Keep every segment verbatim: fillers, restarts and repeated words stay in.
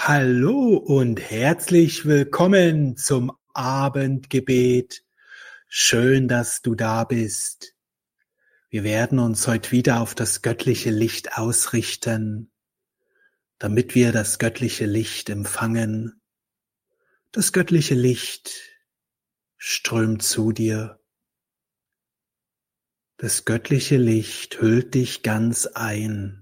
Hallo und herzlich willkommen zum Abendgebet. Schön, dass du da bist. Wir werden uns heute wieder auf das göttliche Licht ausrichten, damit wir das göttliche Licht empfangen. Das göttliche Licht strömt zu dir. Das göttliche Licht hüllt dich ganz ein.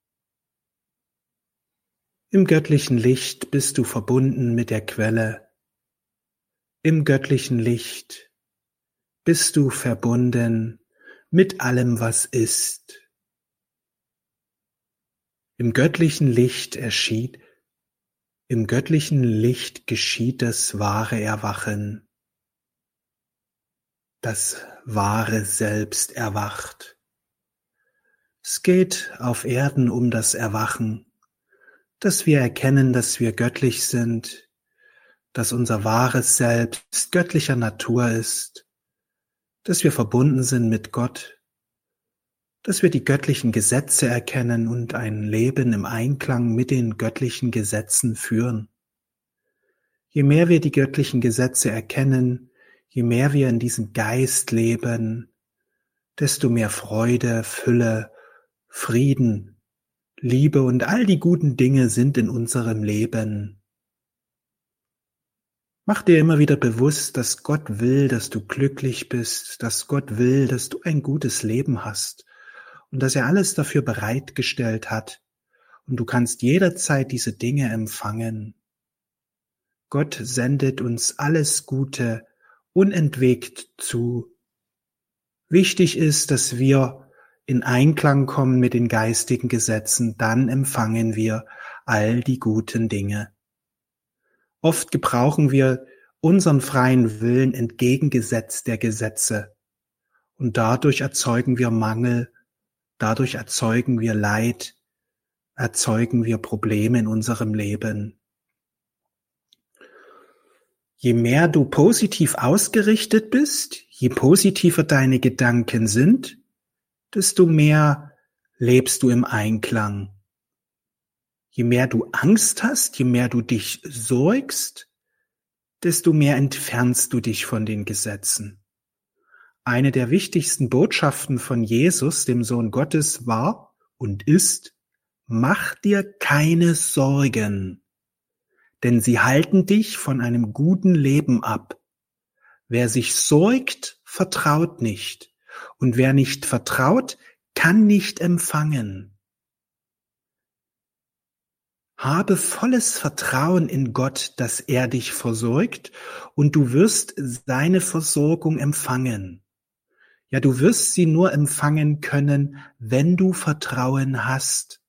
Im göttlichen Licht bist du verbunden mit der Quelle. Im göttlichen Licht bist du verbunden mit allem, was ist. Im göttlichen Licht erschien, im göttlichen Licht geschieht das wahre Erwachen. Das wahre Selbst erwacht. Es geht auf Erden um das Erwachen, dass wir erkennen, dass wir göttlich sind, dass unser wahres Selbst göttlicher Natur ist, dass wir verbunden sind mit Gott, dass wir die göttlichen Gesetze erkennen und ein Leben im Einklang mit den göttlichen Gesetzen führen. Je mehr wir die göttlichen Gesetze erkennen, je mehr wir in diesem Geist leben, desto mehr Freude, Fülle, Frieden, Liebe und all die guten Dinge sind in unserem Leben. Mach dir immer wieder bewusst, dass Gott will, dass du glücklich bist, dass Gott will, dass du ein gutes Leben hast und dass er alles dafür bereitgestellt hat und du kannst jederzeit diese Dinge empfangen. Gott sendet uns alles Gute unentwegt zu. Wichtig ist, dass wir in Einklang kommen mit den geistigen Gesetzen, dann empfangen wir all die guten Dinge. Oft gebrauchen wir unseren freien Willen entgegengesetzt der Gesetze und dadurch erzeugen wir Mangel, dadurch erzeugen wir Leid, erzeugen wir Probleme in unserem Leben. Je mehr du positiv ausgerichtet bist, je positiver deine Gedanken sind, desto mehr lebst du im Einklang. Je mehr du Angst hast, je mehr du dich sorgst, desto mehr entfernst du dich von den Gesetzen. Eine der wichtigsten Botschaften von Jesus, dem Sohn Gottes, war und ist: Mach dir keine Sorgen, denn sie halten dich von einem guten Leben ab. Wer sich sorgt, vertraut nicht, und wer nicht vertraut, kann nicht empfangen. Habe volles Vertrauen in Gott, dass er dich versorgt und du wirst seine Versorgung empfangen. Ja, du wirst sie nur empfangen können, wenn du Vertrauen hast.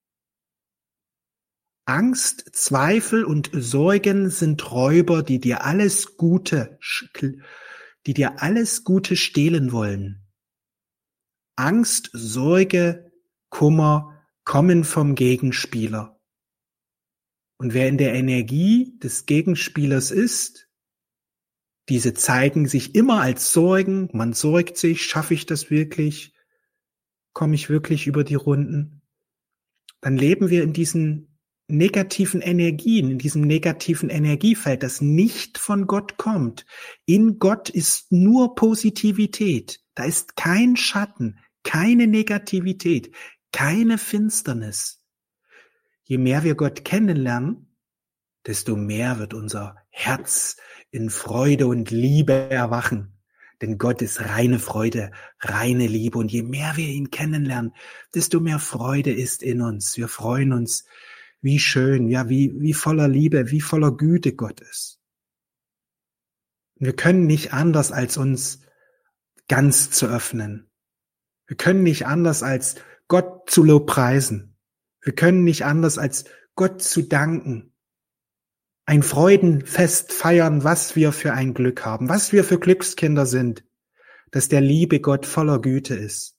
Angst, Zweifel und Sorgen sind Räuber, die dir alles Gute, die dir alles Gute stehlen wollen. Angst, Sorge, Kummer kommen vom Gegenspieler. Und wer in der Energie des Gegenspielers ist, diese zeigen sich immer als Sorgen. Man sorgt sich, schaffe ich das wirklich? Komme ich wirklich über die Runden? Dann leben wir in diesen negativen Energien, in diesem negativen Energiefeld, das nicht von Gott kommt. In Gott ist nur Positivität. Da ist kein Schatten, keine Negativität, keine Finsternis. Je mehr wir Gott kennenlernen, desto mehr wird unser Herz in Freude und Liebe erwachen. Denn Gott ist reine Freude, reine Liebe. Und je mehr wir ihn kennenlernen, desto mehr Freude ist in uns. Wir freuen uns, wie schön, ja, wie, wie voller Liebe, wie voller Güte Gott ist. Wir können nicht anders, als uns ganz zu öffnen. Wir können nicht anders, als Gott zu lobpreisen. Wir können nicht anders, als Gott zu danken. Ein Freudenfest feiern, was wir für ein Glück haben, was wir für Glückskinder sind, dass der liebe Gott voller Güte ist.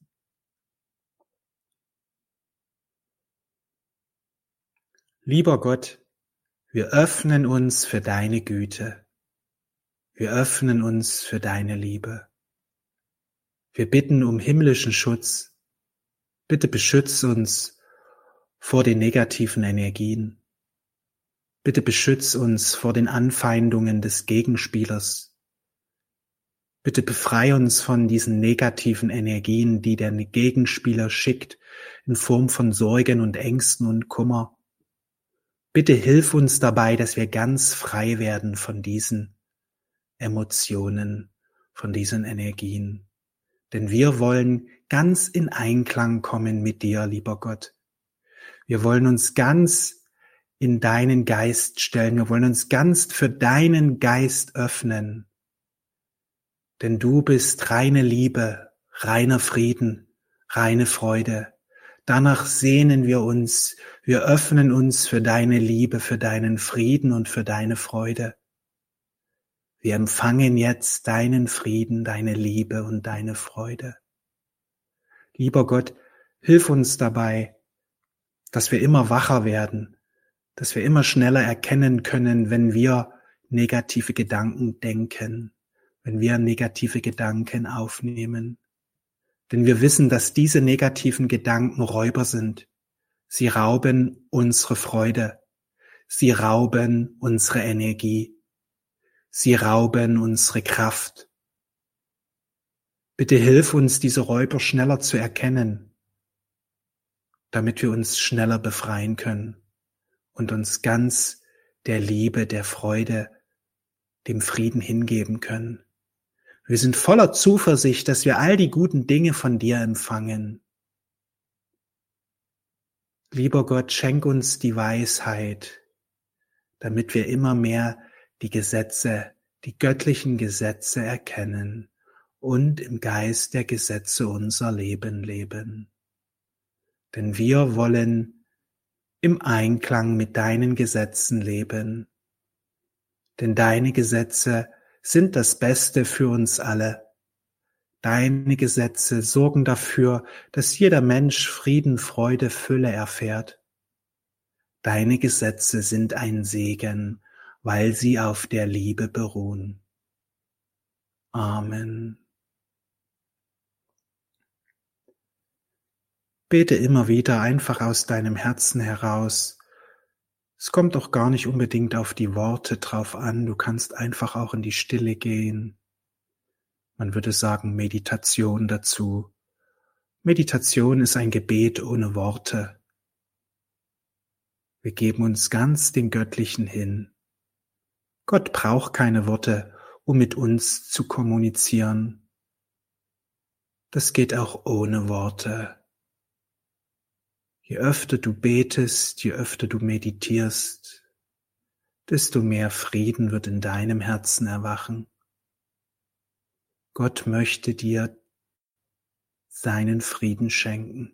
Lieber Gott, wir öffnen uns für deine Güte. Wir öffnen uns für deine Liebe. Wir bitten um himmlischen Schutz. Bitte beschütze uns vor den negativen Energien. Bitte beschütz uns vor den Anfeindungen des Gegenspielers. Bitte befreie uns von diesen negativen Energien, die der Gegenspieler schickt, in Form von Sorgen und Ängsten und Kummer. Bitte hilf uns dabei, dass wir ganz frei werden von diesen Emotionen, von diesen Energien. Denn wir wollen ganz in Einklang kommen mit dir, lieber Gott. Wir wollen uns ganz in deinen Geist stellen. Wir wollen uns ganz für deinen Geist öffnen. Denn du bist reine Liebe, reiner Frieden, reine Freude. Danach sehnen wir uns. Wir öffnen uns für deine Liebe, für deinen Frieden und für deine Freude. Wir empfangen jetzt deinen Frieden, deine Liebe und deine Freude. Lieber Gott, hilf uns dabei, dass wir immer wacher werden, dass wir immer schneller erkennen können, wenn wir negative Gedanken denken, wenn wir negative Gedanken aufnehmen. Denn wir wissen, dass diese negativen Gedanken Räuber sind. Sie rauben unsere Freude. Sie rauben unsere Energie. Sie rauben unsere Kraft. Bitte hilf uns, diese Räuber schneller zu erkennen, damit wir uns schneller befreien können und uns ganz der Liebe, der Freude, dem Frieden hingeben können. Wir sind voller Zuversicht, dass wir all die guten Dinge von dir empfangen. Lieber Gott, schenk uns die Weisheit, damit wir immer mehr die Gesetze, die göttlichen Gesetze erkennen und im Geist der Gesetze unser Leben leben. Denn wir wollen im Einklang mit deinen Gesetzen leben. Denn deine Gesetze sind das Beste für uns alle. Deine Gesetze sorgen dafür, dass jeder Mensch Frieden, Freude, Fülle erfährt. Deine Gesetze sind ein Segen, weil sie auf der Liebe beruhen. Amen. Bete immer wieder einfach aus deinem Herzen heraus. Es kommt doch gar nicht unbedingt auf die Worte drauf an. Du kannst einfach auch in die Stille gehen. Man würde sagen Meditation dazu. Meditation ist ein Gebet ohne Worte. Wir geben uns ganz dem Göttlichen hin. Gott braucht keine Worte, um mit uns zu kommunizieren. Das geht auch ohne Worte. Je öfter du betest, je öfter du meditierst, desto mehr Frieden wird in deinem Herzen erwachen. Gott möchte dir seinen Frieden schenken.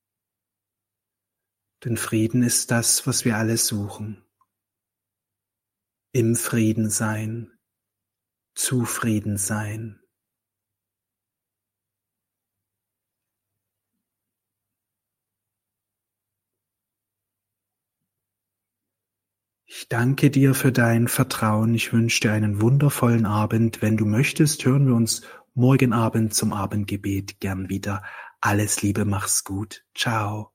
Denn Frieden ist das, was wir alle suchen. Im Frieden sein, zufrieden sein. Ich danke dir für dein Vertrauen. Ich wünsche dir einen wundervollen Abend. Wenn du möchtest, hören wir uns morgen Abend zum Abendgebet gern wieder. Alles Liebe, mach's gut. Ciao.